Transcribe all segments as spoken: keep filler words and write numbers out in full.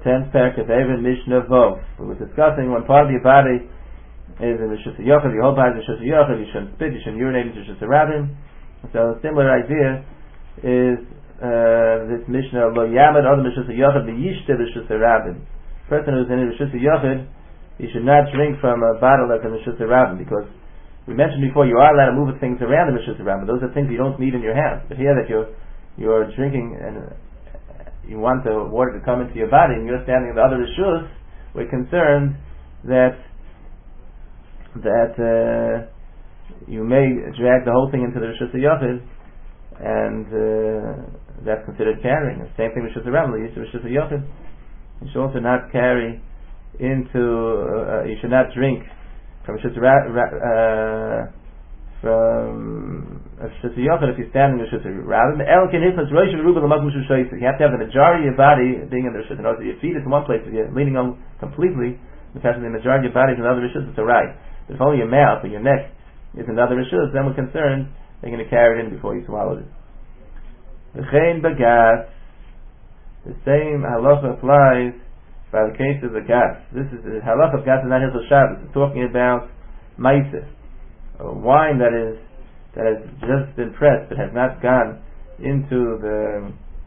tenth parak of Even Mishnah Vov. We were discussing when part of your body is in the Rishus HaYochid, your whole body is in the Rishus HaYochid, you shouldn't spit, you shouldn't urinate in the Rishus HaRabim. So a similar idea is uh, this Mishnah, Lo Yamad Adam Rishus HaYochid, V'yishte Rishus HaRabim. The person who's in the Rishus HaYochid, he should not drink from a bottle that's in the Rishus HaRabim, because we mentioned before you are allowed to move things around the Rishus HaRabim, but those are things you don't need in your hands. But here that you're you're drinking and you want the water to come into your body and you're standing in the other Rishus, we're concerned that that uh, you may drag the whole thing into the Rishus HaYochid, and uh, that's considered carrying. The same thing with Rishus HaRabim, you use the Rishus HaYochid. You should also not carry into, uh, you should not drink from Rishus HaRabim, uh, from Rishus HaYochid if you're standing in Rishus HaRabim. You have to have the majority of your body being in the Rishus. In other words, your feet is in one place, if you're leaning on completely, the fact that the majority of your body is in another Rishus, it's alright. But if only your mouth or your neck is another Rishus, then we're concerned they're going to carry it in before you swallow it. V'chein bagas, the same halacha applies by the case of the gas. This is the halacha of gas is not Hilchos Shabbos. It's talking about ma'aseh, a wine that is that has just been pressed but has not gone into the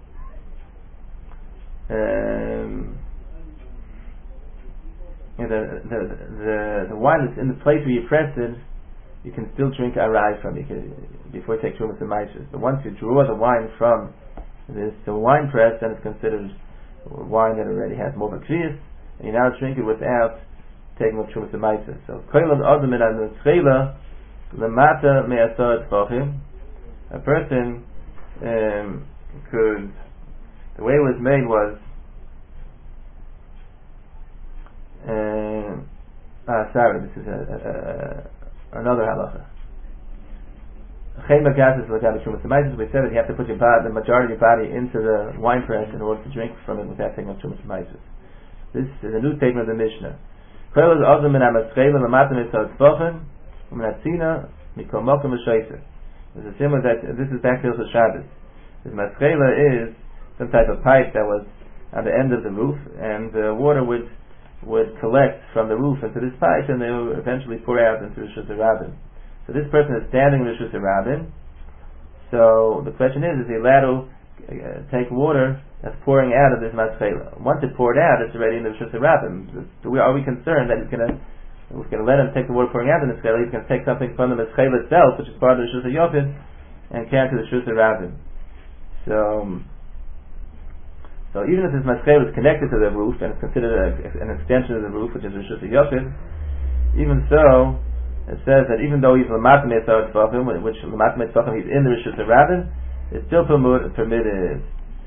um, you know, the, the the the wine that's in the place where you pressed it. You can still drink arai from it before you take Trumas and Maishas. But once you draw the wine from this the wine press, then it's considered wine that already has more bakrias, and you now drink it without taking off Trumas and Maishas. So koilam adam in an tzchela lemata me'asar tfachim. A person um, could, the way it was made was uh, ah sorry, this is a, a, a another halacha. Chema gas is like a Trumas and Maishas. We said that you have to put your body, the majority of your body into the wine press in order to drink from it without taking off Trumas and Maishas. This is a new statement of the Mishnah. There's a similar that this is back to Hilchos Shabbos. This maschela is some type of pipe that was on the end of the roof, and the water would would collect from the roof into this pipe, and they will eventually pour out into the Rishus HaRabim. So this person is standing in the Rishus HaRabim. So the question is, is he allowed to uh, take water that's pouring out of this maschela? Once it poured out, it's already in the Rishus HaRabim. So we, are we concerned that he's going to we're going to let him take the water pouring out of the maschela? He's going to take something from the maschela itself, which is part of the Rishus HaYochid, and carry to the Rishus HaRabim. So So even if this maschela is connected to the roof and it's considered a, an extension of the roof, which is Rishus HaYochid, even so, it says that even though he's l'mat me'etzar tzvachim, which l'mat me'etzar tzvachim, he's in the Rishus HaRabim, it's still permitted.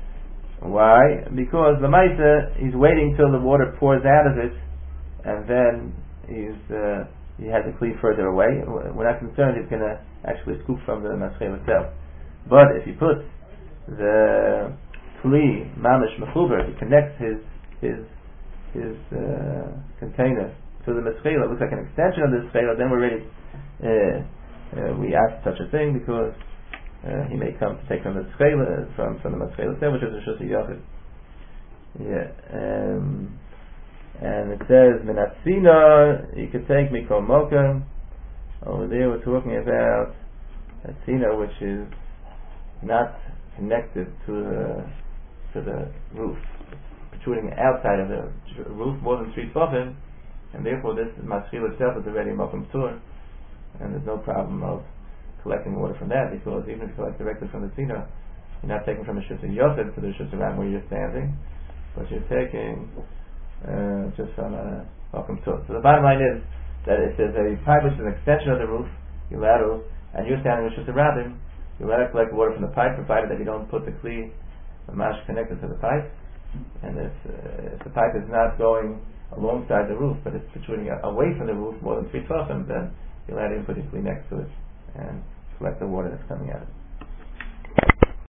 Why? Because l'maisa, he's waiting till the water pours out of it, and then he's uh, he has to cleave further away. We're not concerned he's going to actually scoop from the maschela itself. But if he puts the Kli, mamish mechuber, he connects his his his uh, container to the maschela. It looks like an extension of the maschela. Then we're ready. Uh, uh, we ask such a thing because uh, he may come to take from the maschela, from from the maschela itself, which is a Rishus HaYochid. Yeah, um, and it says minatzina. You could take mikol moka. Over there, we're talking about a tzina which is not connected to the to the roof, protruding outside of the roof more than three tefachim, and therefore this maschela itself is already mokum tur, and there's no problem of collecting water from that, because even if you collect directly from the tzina, you're not taking from the Rishus HaYochid to the Rishus HaRabim where you're standing, but you're taking uh, just from a mokum tur. So the bottom line is that if there's a pipe which is an extension of the roof, you're allowed to, and you're standing in Rishus HaRabim, you're allowed to collect water from the pipe, provided that you don't put the kli mash connected to the pipe. And if, uh, if the pipe is not going alongside the roof, but it's protruding away from the roof more than three tefachim, then you're allowed to put your kli next to it and collect the water that's coming out of it.